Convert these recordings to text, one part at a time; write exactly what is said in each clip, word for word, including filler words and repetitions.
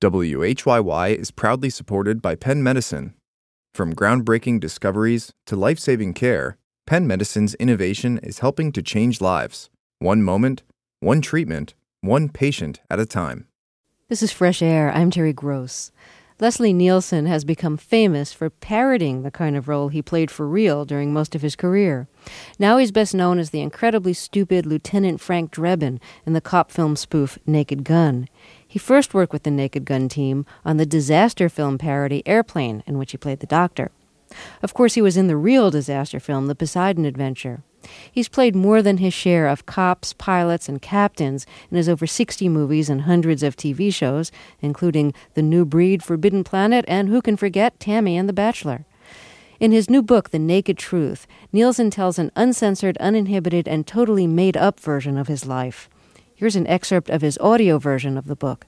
W H Y Y is proudly supported by Penn Medicine. From groundbreaking discoveries to life-saving care, Penn Medicine's innovation is helping to change lives, one moment, one treatment, one patient at a time. This is Fresh Air. I'm Terry Gross. Leslie Nielsen has become famous for parodying the kind of role he played for real during most of his career. Now he's best known as the incredibly stupid Lieutenant Frank Drebin in the cop film spoof Naked Gun. He first worked with the Naked Gun team on the disaster film parody Airplane, in which he played the doctor. Of course, he was in the real disaster film The Poseidon Adventure. He's played more than his share of cops, pilots, and captains in his over sixty movies and hundreds of T V shows, including The New Breed, Forbidden Planet, and who can forget Tammy and The Bachelor. In his new book, The Naked Truth, Nielsen tells an uncensored, uninhibited, and totally made-up version of his life. Here's an excerpt of his audio version of the book.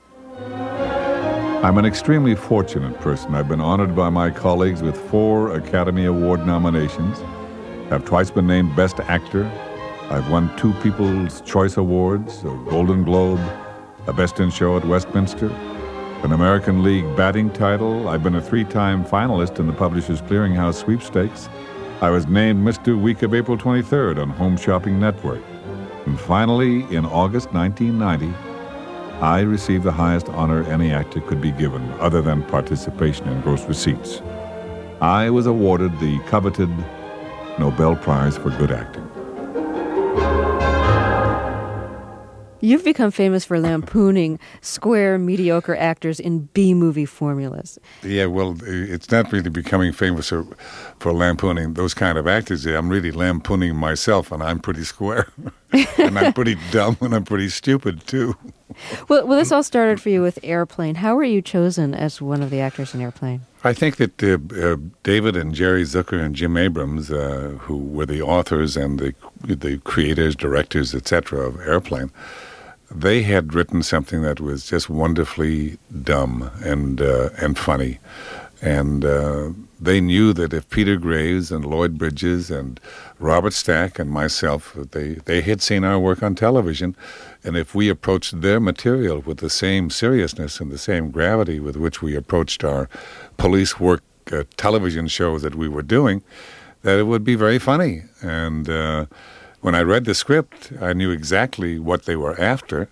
I'm an extremely fortunate person. I've been honored by my colleagues with four Academy Award nominations. I've twice been named Best Actor. I've won two People's Choice Awards, a Golden Globe, a Best in Show at Westminster, an American League batting title. I've been a three-time finalist in the Publishers Clearinghouse sweepstakes. I was named Mister Week of April twenty-third on Home Shopping Network. And finally, in August nineteen ninety, I received the highest honor any actor could be given, other than participation in gross receipts. I was awarded the coveted Nobel Prize for Good Acting. You've become famous for lampooning square, mediocre actors in B-movie formulas. Yeah, well, it's not really becoming famous for, for lampooning those kind of actors. I'm really lampooning myself, and I'm pretty square. And I'm pretty dumb, and I'm pretty stupid, too. Well, well, this all started for you with Airplane. How were you chosen as one of the actors in Airplane? I think that uh, uh, David and Jerry Zucker and Jim Abrams, uh, who were the authors and the the creators, directors, et cetera of Airplane, they had written something that was just wonderfully dumb and uh, and funny. And uh, they knew that if Peter Graves and Lloyd Bridges and Robert Stack and myself, they, they had seen our work on television, and if we approached their material with the same seriousness and the same gravity with which we approached our police work uh, television shows that we were doing, that it would be very funny. And uh, when I read the script, I knew exactly what they were after.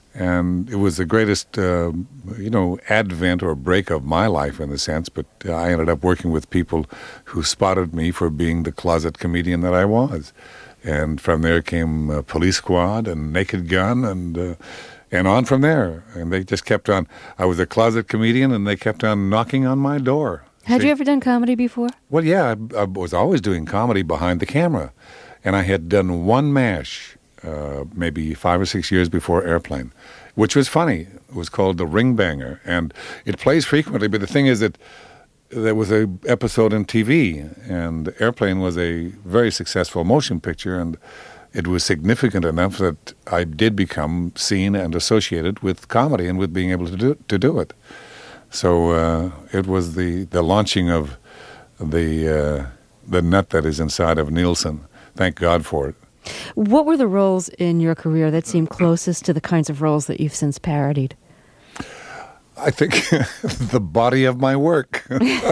And it was the greatest, uh, you know, advent or break of my life in a sense. But I ended up working with people who spotted me for being the closet comedian that I was. And from there came uh, Police Squad and Naked Gun and uh, and on from there. And they just kept on. I was a closet comedian, and they kept on knocking on my door. Had See? you ever done comedy before? Well, yeah, I, I was always doing comedy behind the camera. And I had done one MASH Uh, maybe five or six years before Airplane, which was funny. It was called The Ring Banger, and it plays frequently, but the thing is that there was a episode on T V, and Airplane was a very successful motion picture, and it was significant enough that I did become seen and associated with comedy and with being able to do, to do it. So uh, it was the, the launching of the, uh, the nut that is inside of Nielsen. Thank God for it. What were the roles in your career that seemed closest to the kinds of roles that you've since parodied? I think the body of my work.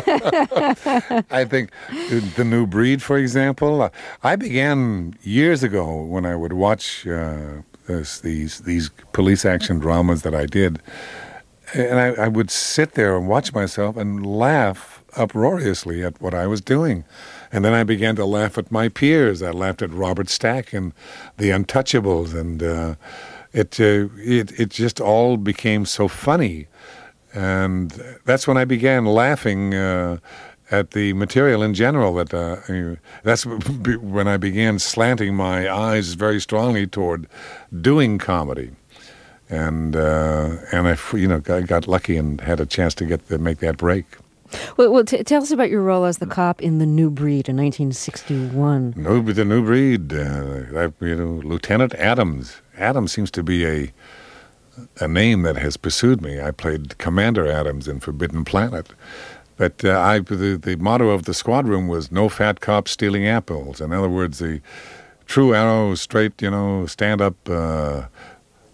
I think The New Breed, for example. I began years ago when I would watch uh, this, these these police action dramas that I did, and I, I would sit there and watch myself and laugh uproariously at what I was doing. And then I began to laugh at my peers. I laughed at Robert Stack and The Untouchables, and uh, it, uh, it it just all became so funny. And that's when I began laughing uh, at the material in general. That uh, that's when I began slanting my eyes very strongly toward doing comedy. And uh, and I, you know, I got lucky and had a chance to get to make that break. Well, well t- tell us about your role as the cop in The New Breed in nineteen sixty-one. No, The New Breed, uh, I, you know, Lieutenant Adams. Adams seems to be a a name that has pursued me. I played Commander Adams in Forbidden Planet. But uh, I, the, the motto of the squad room was no fat cops stealing apples. In other words, the true arrow, straight, you know, stand-up uh,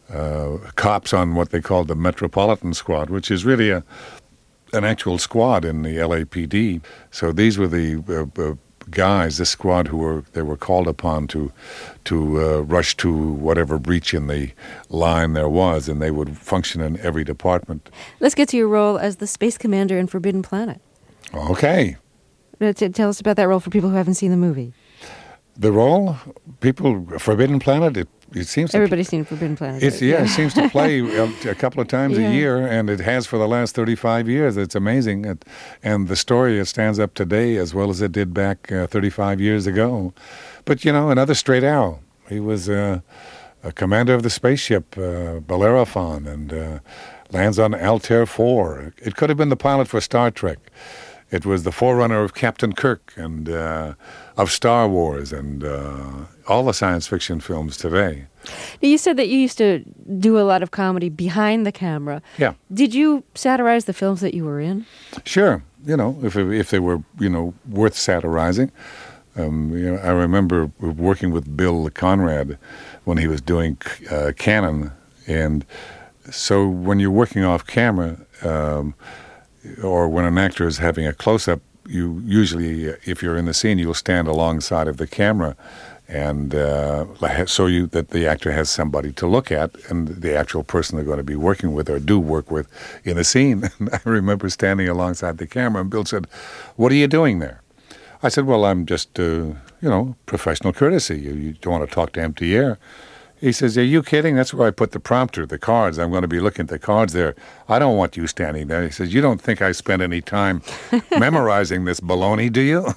uh, cops on what they called the Metropolitan Squad, which is really a an actual squad in the L A P D. So these were the uh, uh, guys, this squad, who were they were called upon to to uh, rush to whatever breach in the line there was, and they would function in every department. Let's get to your role as the space commander in Forbidden Planet. Okay. Uh, t- Tell us about that role for people who haven't seen the movie. The role, people, Forbidden Planet, it, it seems to Everybody's seen Forbidden Planet. It's, yeah, it seems to play a, a couple of times Yeah. a year, and it has for the last thirty-five years. It's amazing. It, and the story, it stands up today as well as it did back uh, thirty-five years ago. But, you know, another straight arrow. He was uh, a commander of the spaceship, uh, Bellerophon, and uh, lands on Altair four. It could have been the pilot for Star Trek. It was the forerunner of Captain Kirk and uh, of Star Wars and uh, all the science fiction films today. Now, you said that you used to do a lot of comedy behind the camera. Yeah. Did you satirize the films that you were in? Sure. You know, if if they were, you know, worth satirizing. Um, you know, I remember working with Bill Conrad when he was doing uh, Canon. And so when you're working off camera, um, or when an actor is having a close-up, you usually, if you're in the scene, you'll stand alongside of the camera, and uh, so you that the actor has somebody to look at, and the actual person they're going to be working with or do work with in the scene. And I remember standing alongside the camera, and Bill said, "What are you doing there?" I said, "Well, I'm just, uh, you know, professional courtesy. You, you don't want to talk to empty air." He says, "Are you kidding? That's where I put the prompter, the cards. I'm going to be looking at the cards there. I don't want you standing there." He says, "You don't think I spent any time memorizing this baloney, do you?"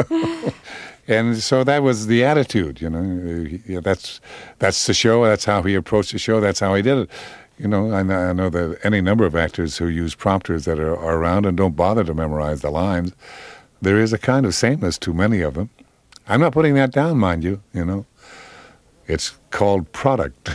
And so that was the attitude, you know. Yeah, that's that's the show. That's how he approached the show. That's how he did it. You know, I know, I know that any number of actors who use prompters that are, are around and don't bother to memorize the lines. There is a kind of sameness to many of them. I'm not putting that down, mind you, you know. It's called product.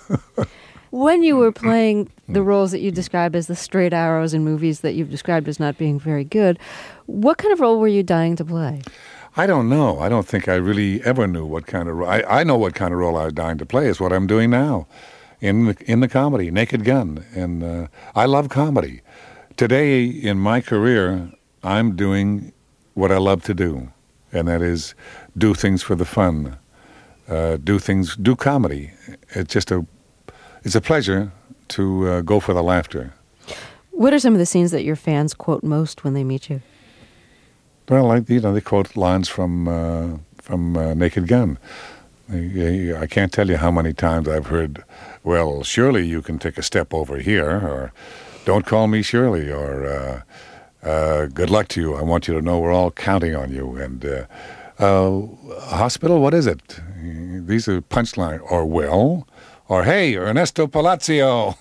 When you were playing the roles that you describe as the straight arrows in movies that you've described as not being very good, what kind of role were you dying to play? I don't know. I don't think I really ever knew what kind of role. I, I know what kind of role I was dying to play. Is what I'm doing now in the, in the comedy, Naked Gun. And uh, I love comedy. Today in my career, I'm doing what I love to do, and that is do things for the fun. Uh, do things, do comedy. It's just a, it's a pleasure to uh, go for the laughter. What are some of the scenes that your fans quote most when they meet you? Well, like, you know, they quote lines from uh, from uh, Naked Gun. I, I can't tell you how many times I've heard, "Well, surely you can take a step over here," or "Don't call me Shirley," or uh, uh, "Good luck to you. I want you to know we're all counting on you." And uh, uh, "Hospital, what is it?" These are punchline. Or "Well," or "Hey, Ernesto Palacio."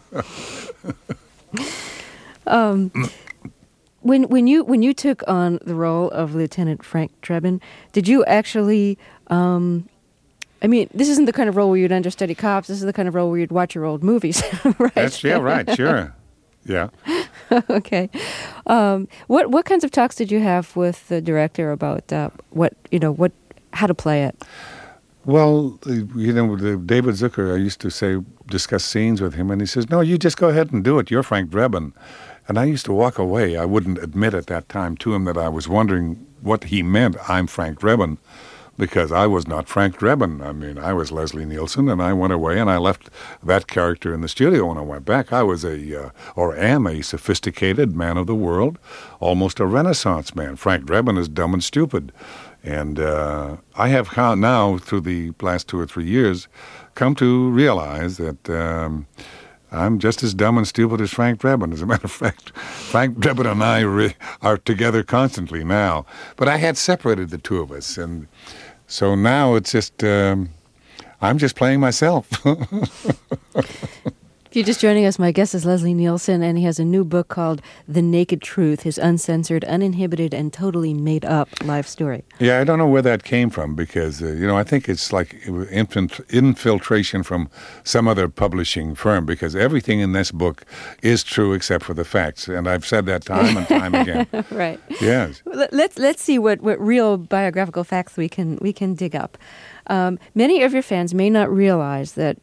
um, when when you when you took on the role of Lieutenant Frank Drebin, did you actually? Um, I mean, this isn't the kind of role where you'd understudy cops. This is the kind of role where you'd watch your old movies, right? That's, yeah, right. Sure. Yeah. Okay. Um, what what kinds of talks did you have with the director about uh, what you know what how to play it? Well, you know, David Zucker, I used to say, discuss scenes with him, and he says, "No, you just go ahead and do it. You're Frank Drebin." And I used to walk away. I wouldn't admit at that time to him that I was wondering what he meant, "I'm Frank Drebin," because I was not Frank Drebin. I mean, I was Leslie Nielsen, and I went away, and I left that character in the studio. When I went back, I was a, uh, or am a sophisticated man of the world, almost a Renaissance man. Frank Drebin is dumb and stupid. And uh, I have now, through the last two or three years, come to realize that um, I'm just as dumb and stupid as Frank Drebin. As a matter of fact, Frank Drebin and I re- are together constantly now. But I had separated the two of us, and so now it's just, um, I'm just playing myself. If you're just joining us, my guest is Leslie Nielsen, and he has a new book called The Naked Truth, his uncensored, uninhibited, and totally made-up life story. Yeah, I don't know where that came from because, uh, you know, I think it's like infant, infiltration from some other publishing firm because everything in this book is true except for the facts. And I've said that time and time again. Right. Yes. Let's let's see what, what real biographical facts we can we can dig up. Um, many of your fans may not realize that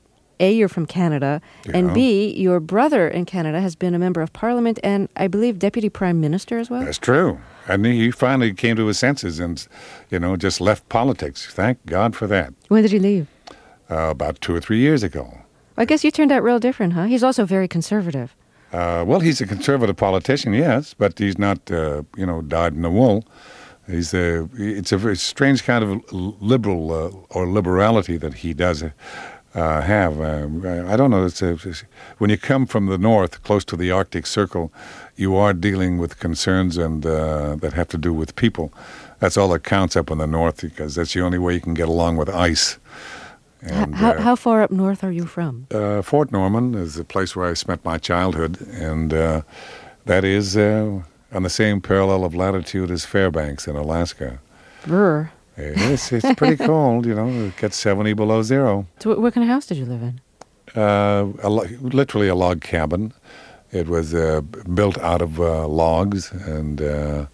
A, you're from Canada, Yeah. and B, your brother in Canada has been a member of Parliament and, I believe, Deputy Prime Minister as well? That's true. And he finally came to his senses and, you know, just left politics. Thank God for that. When did he leave? Uh, about two or three years ago. I guess you turned out real different, huh? He's also very conservative. Uh, well, he's a conservative politician, yes, but he's not, uh, you know, dyed in the wool. He's a, it's a very strange kind of liberal uh, or liberality that he does uh, have. Uh, I don't know. It's a, it's, when you come from the north, close to the Arctic Circle, you are dealing with concerns and uh, that have to do with people. That's all that counts up in the north because that's the only way you can get along with ice. And, how, uh, how far up north are you from? Uh, Fort Norman is the place where I spent my childhood, and uh, that is uh, on the same parallel of latitude as Fairbanks in Alaska. Brr. It's, it's pretty cold, you know. It gets seventy below zero. So what, what kind of house did you live in? Uh, a lo- literally a log cabin. It was uh, built out of uh, logs, and uh,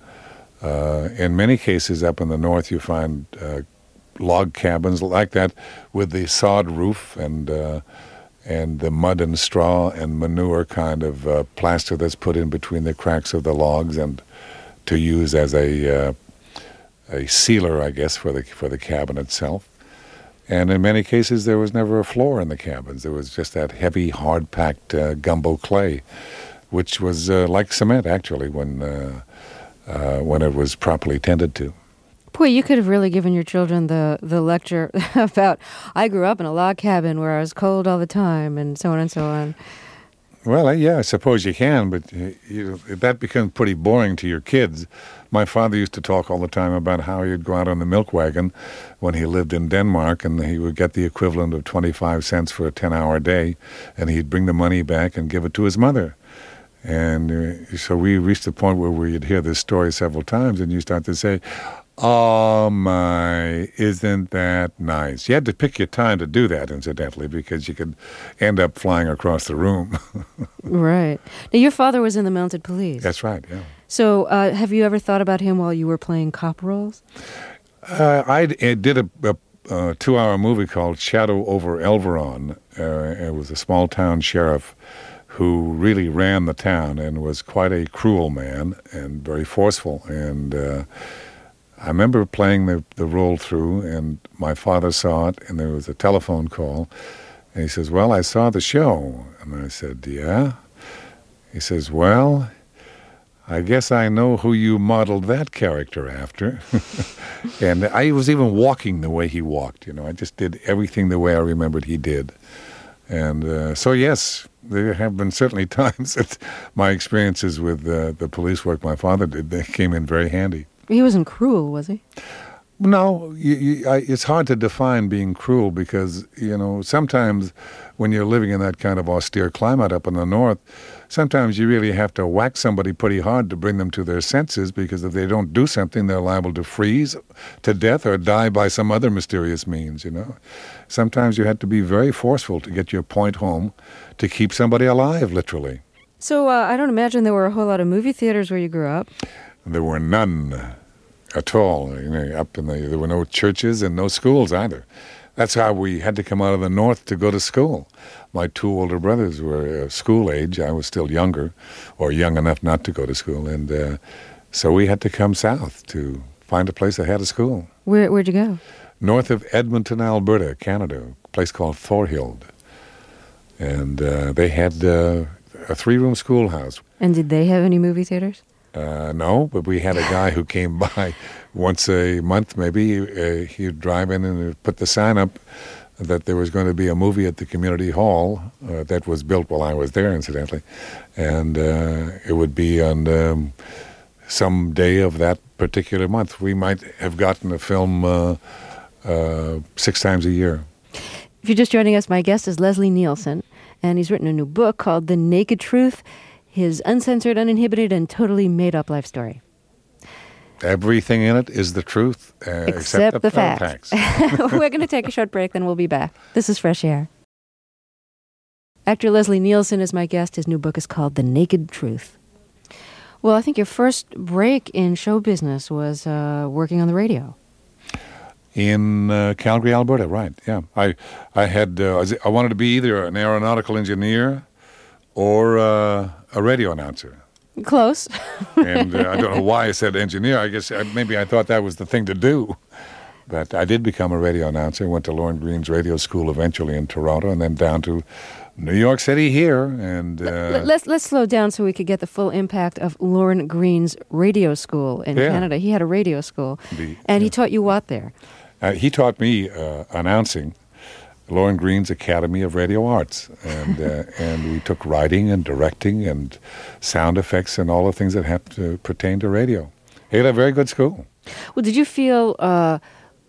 uh, in many cases up in the north you find uh, log cabins like that with the sod roof and uh, and the mud and straw and manure kind of uh, plaster that's put in between the cracks of the logs and to use as a uh, a sealer, I guess, for the for the cabin itself. And in many cases, there was never a floor in the cabins. There was just that heavy, hard-packed uh, gumbo clay, which was uh, like cement, actually, when uh, uh, when it was properly tended to. Boy, you could have really given your children the, the lecture about, I grew up in a log cabin where I was cold all the time, and so on and so on. Well, yeah, I suppose you can, but uh, you know, that becomes pretty boring to your kids. My father used to talk all the time about how he'd go out on the milk wagon when he lived in Denmark, and he would get the equivalent of twenty-five cents for a ten-hour day, and he'd bring the money back and give it to his mother. And uh, so we reached the point where we'd hear this story several times, and you start to say, oh my, isn't that nice? You had to pick your time to do that, incidentally, because you could end up flying across the room. Right. Now, your father was in the Mounted Police. That's right, yeah. So uh, have you ever thought about him while you were playing cop roles? Uh, I did a, a, a two-hour movie called Shadow over Elveron. Uh, it was a small-town sheriff who really ran the town and was quite a cruel man and very forceful. And uh, I remember playing the, the role through, and my father saw it, and there was a telephone call. And he says, well, I saw the show. And I said, yeah? He says, well, I guess I know who you modeled that character after. And I was even walking the way he walked, you know. I just did everything the way I remembered he did. And uh, so, yes, there have been certainly times that my experiences with uh, the police work my father did, they came in very handy. He wasn't cruel, was he? No, you, you, I, it's hard to define being cruel because, you know, sometimes when you're living in that kind of austere climate up in the north, sometimes you really have to whack somebody pretty hard to bring them to their senses because if they don't do something, they're liable to freeze to death or die by some other mysterious means, you know. Sometimes you have to be very forceful to get your point home to keep somebody alive, literally. So uh, I don't imagine there were a whole lot of movie theaters where you grew up. There were none at all. You know, up in the, there were no churches and no schools either. That's how we had to come out of the north to go to school. My two older brothers were uh, school age. I was still younger, or young enough not to go to school. And uh, so we had to come south to find a place that had a school. Where, where'd you go? North of Edmonton, Alberta, Canada, a place called Thorhild. And uh, they had uh, a three-room schoolhouse. And did they have any movie theaters? Uh, no, but we had a guy who came by once a month, maybe. Uh, he'd drive in and put the sign up that there was going to be a movie at the community hall uh, that was built while I was there, incidentally. And uh, it would be on um, some day of that particular month. We might have gotten a film uh, uh, six times a year. If you're just joining us, my guest is Leslie Nielsen, and he's written a new book called The Naked Truth, his uncensored, uninhibited, and totally made-up life story. Everything in it is the truth, uh, except, except the, the facts. facts. We're going to take a short break, then we'll be back. This is Fresh Air. Actor Leslie Nielsen is my guest. His new book is called The Naked Truth. Well, I think your first break in show business was uh, working on the radio. In uh, Calgary, Alberta, right? Yeah, I, I had, uh, I wanted to be either an aeronautical engineer or uh, a radio announcer. Close. And uh, I don't know why I said engineer. I guess uh, maybe I thought that was the thing to do. But I did become a radio announcer. Went to Lorne Green's radio school eventually in Toronto, and then down to New York City here. And uh, let's let's slow down so we could get the full impact of Lorne Green's radio school in Yeah. Canada. He had a radio school, The- and he yeah. taught you what there? Uh, he taught me uh, announcing Lorne Green's Academy of Radio Arts, and uh, and we took writing and directing and sound effects and all the things that have to pertain to radio. He had a very good school. Well, did you feel uh,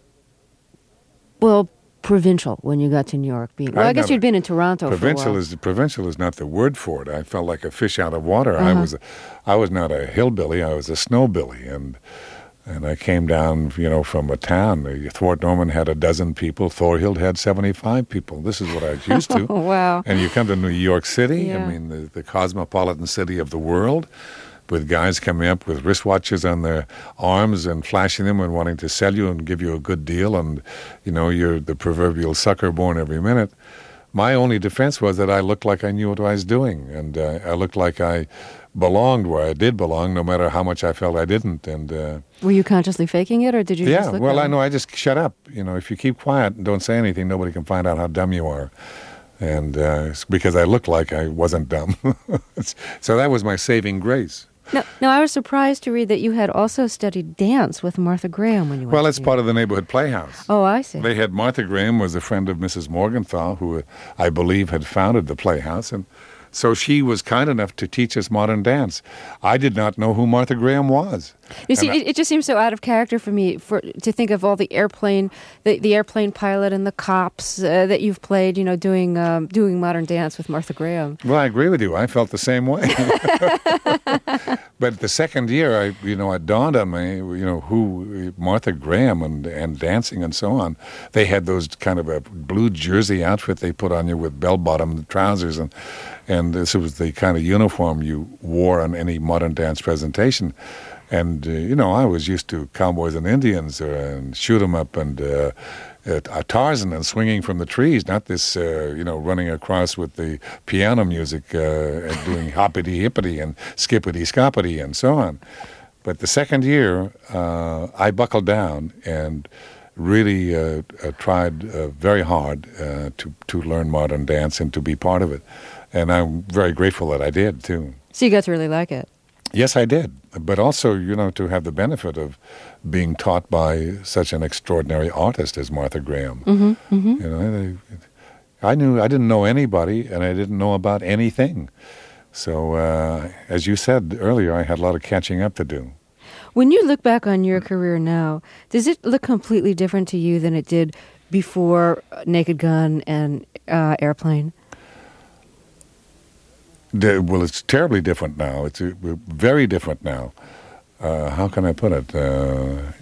well provincial when you got to New York? Being well, I I'm guess not you'd a- been in Toronto Provincial for a while. is provincial is not the word for it. I felt like a fish out of water. I Uh-huh. was, I was not a hillbilly. I was a snowbilly, and and I came down, you know, from a town. Thorpe Norman had a dozen people. Thorhild had seventy-five people. This is what I was used to. Oh, wow. And you come to New York City. Yeah. I mean, the, the cosmopolitan city of the world, with guys coming up with wristwatches on their arms and flashing them and wanting to sell you and give you a good deal, and you know, you're the proverbial sucker born every minute. My only defense was that I looked like I knew what I was doing, and uh, I looked like I belonged where I did belong, no matter how much I felt I didn't. And uh, Were you consciously faking it, or did you yeah, just look well, that I way? know. I just shut up. You know, if you keep quiet and don't say anything, nobody can find out how dumb you are. And uh, it's because I looked like I wasn't dumb. So that was my saving grace. No, no, I was surprised to read that you had also studied dance with Martha Graham when you went Well, to it's New part York. of the neighborhood playhouse. Oh, I see. They had Martha Graham was a friend of Missus Morgenthau, who uh, I believe had founded the Playhouse, and so she was kind enough to teach us modern dance. I did not know who Martha Graham was. You see, And I- it, it just seems so out of character for me for to think of all the airplane, the, the airplane pilot and the cops uh, that you've played. You know, doing um, doing modern dance with Martha Graham. Well, I agree with you. I felt the same way. But the second year, I, you know, it dawned on me, you know, who Martha Graham and and dancing and so on. They had those kind of a blue jersey outfit they put on you with bell-bottom trousers, and and this was the kind of uniform you wore on any modern dance presentation. And uh, you know, I was used to cowboys and Indians uh, and shoot 'em up and uh, uh, Tarzan and swinging from the trees, not this, uh, you know, running across with the piano music uh, and doing hoppity hippity and skippity scoppity and so on. But the second year, uh, I buckled down and really uh, uh, tried uh, very hard uh, to to learn modern dance and to be part of it. And I'm very grateful that I did too. So you got to really like it. Yes, I did. But also, you know, to have the benefit of being taught by such an extraordinary artist as Martha Graham. Mm-hmm, mm-hmm. You know, I, I knew I didn't know anybody, and I didn't know about anything. So, uh, as you said earlier, I had a lot of catching up to do. When you look back on your career now, does it look completely different to you than it did before Naked Gun and uh, Airplane? The- well, it's terribly different now. It's uh, very different now. Uh, how can I put it? Uh,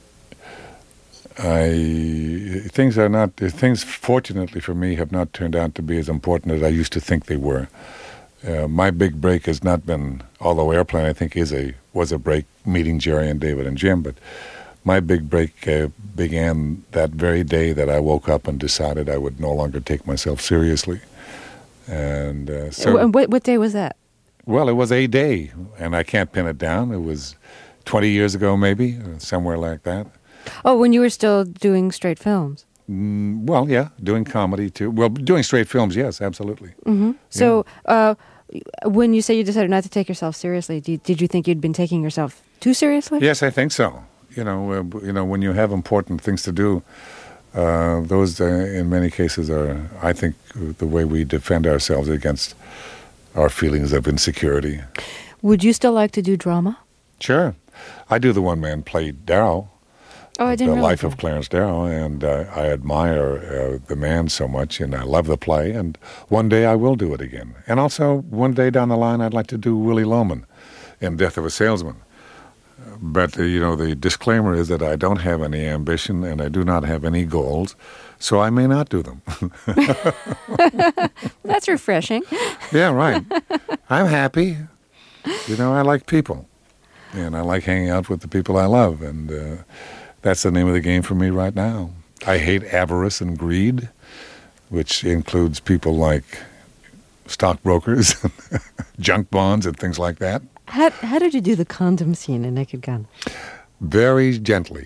I things are not things. Fortunately for me, have not turned out to be as important as I used to think they were. Uh, my big break has not been, although Airplane I think is a was a break, meeting Jerry and David and Jim. But my big break uh, began that very day that I woke up and decided I would no longer take myself seriously. And uh, so, Wh- what, what day was that? well, it was a day, and I can't pin it down. It was twenty years ago, maybe, or somewhere like that. Oh, when you were still doing straight films. Mm, well, yeah, doing comedy too. Well, doing straight films, yes, absolutely. Mm-hmm. So uh, when you say you decided not to take yourself seriously, did, did you think you'd been taking yourself too seriously? Yes, I think so. You know, uh, you know, when you have important things to do, uh, those, uh, in many cases, are, I think, the way we defend ourselves against our feelings of insecurity. Would you still like to do drama? Sure, I do the one-man play Darrow. Oh, I didn't The realize Life of that. Clarence Darrow, and uh, I admire uh, the man so much, and I love the play, and one day I will do it again. And also, one day down the line, I'd like to do Willie Loman in Death of a Salesman. But, uh, you know, the disclaimer is that I don't have any ambition, and I do not have any goals, so I may not do them. That's refreshing. Yeah, right. I'm happy. You know, I like people, and I like hanging out with the people I love, and uh, that's the name of the game for me right now. I hate avarice and greed, which includes people like stockbrokers, junk bonds, and things like that. How, how did you do the condom scene in Naked Gun? Very gently.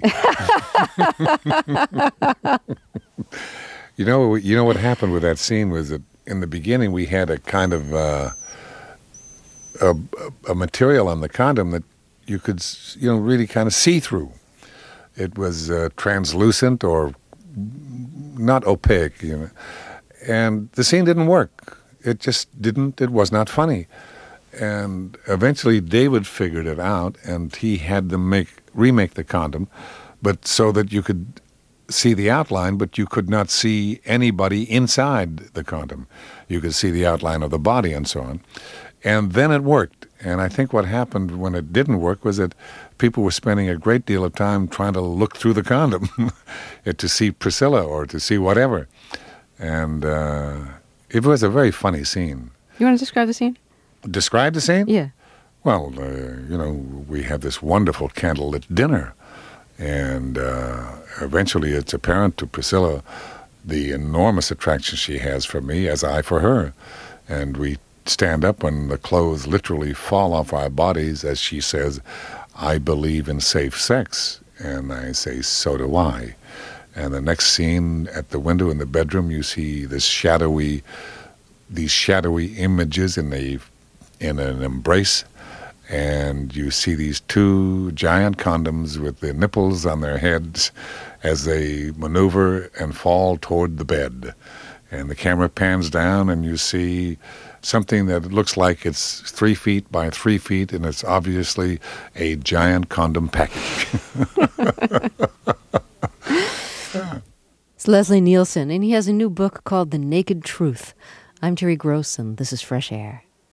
you know, you know what happened with that scene was that in the beginning we had a kind of uh, a, a material on the condom that you could, you know, really kind of see through. It was uh, translucent or not opaque, you know, and the scene didn't work. It just didn't. It was not funny. And eventually David figured it out, and he had them make remake the condom, but so that you could see the outline, but you could not see anybody inside the condom. You could see the outline of the body and so on. And then it worked. And I think what happened when it didn't work was that people were spending a great deal of time trying to look through the condom to see Priscilla or to see whatever. And uh, it was a very funny scene. You want to describe the scene? Describe the scene? Yeah. Well, uh, you know, we have this wonderful candlelit dinner, and uh, eventually it's apparent to Priscilla the enormous attraction she has for me as I for her. And we stand up and the clothes literally fall off our bodies as she says, "I believe in safe sex." And I say, "So do I." And the next scene at the window in the bedroom, you see this shadowy, these shadowy images in a in an embrace, and you see these two giant condoms with the nipples on their heads as they maneuver and fall toward the bed. And the camera pans down and you see something that looks like it's three feet by three feet, and it's obviously a giant condom package. It's Leslie Nielsen, and he has a new book called The Naked Truth. I'm Terry Gross, and this is Fresh Air.